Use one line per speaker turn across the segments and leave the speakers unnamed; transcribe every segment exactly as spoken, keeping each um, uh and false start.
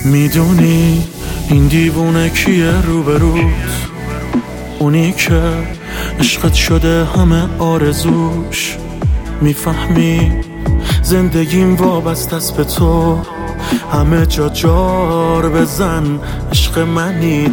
میدونی این دیوونه کیه روبروت؟ اونی که عشقت شده همه آرزوش. میفهمی زندگیم وابسته است به تو، همه جا جار بزن. عشق منی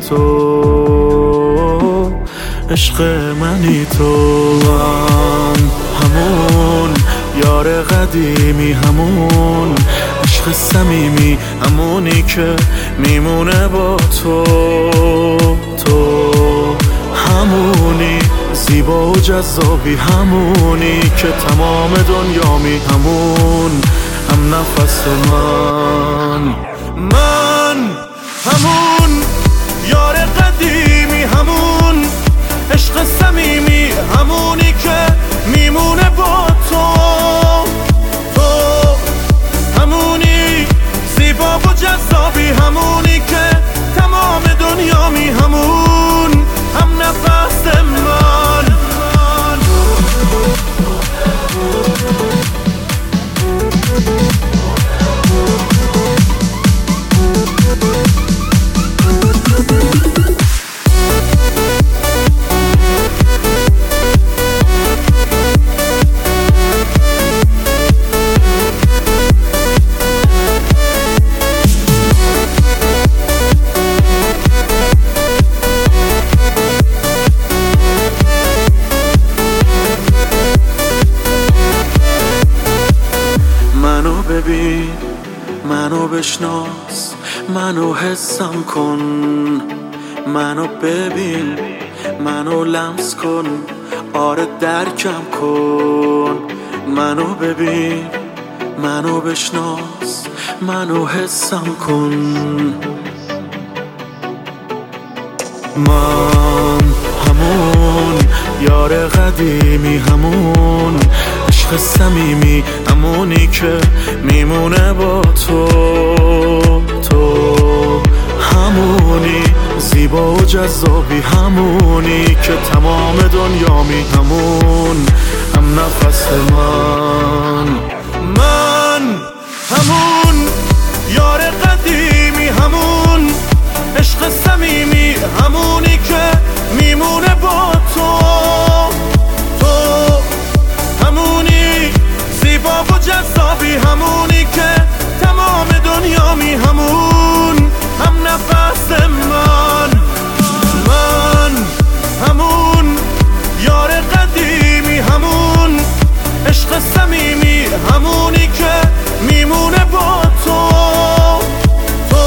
تو، عشق منی تو. من همون یار قدیمی، همون عشق صمیمی، همونی که میمونه با تو. تو همونی زیبا و جذابی، همونی که تمام دنیامی، همون هم نفس من. من همون یار قدیمی، همون عشق صمیمی، همونی که میمونه با تو. تو همونی زیبا و جذابی، همونی که تمام دنیامی، همون هم نفس من. منو ببین، منو بشناس، منو حسم کن. منو ببین، منو لمس کن، آره درکم کن. منو ببین، منو بشناس، منو حسم کن. من همون یار قدیمی، همون عشق صمیمی، همونی که میمونه با تو. تو همونی زیبا و جذابی، همونی که تمام دنیامی، همون هم نفس من. من همون یار قدیمی، همون عشق صمیمی، همونی که میمونه با تو. تو همونی زیبا و جذابی، همونی که تمام دنیامی، همون هم نفس من. من همون یار قدیمی، همون عشق صمیمی، همونی که میمونه با تو. تو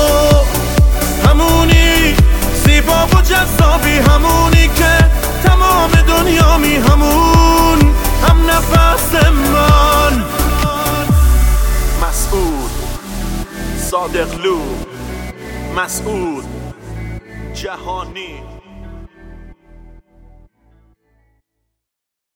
همونی زیبا و جذابی، همونی که تمام دنیامی، همون هم نفس من. مسعود صادقلو، مسعود جهانی.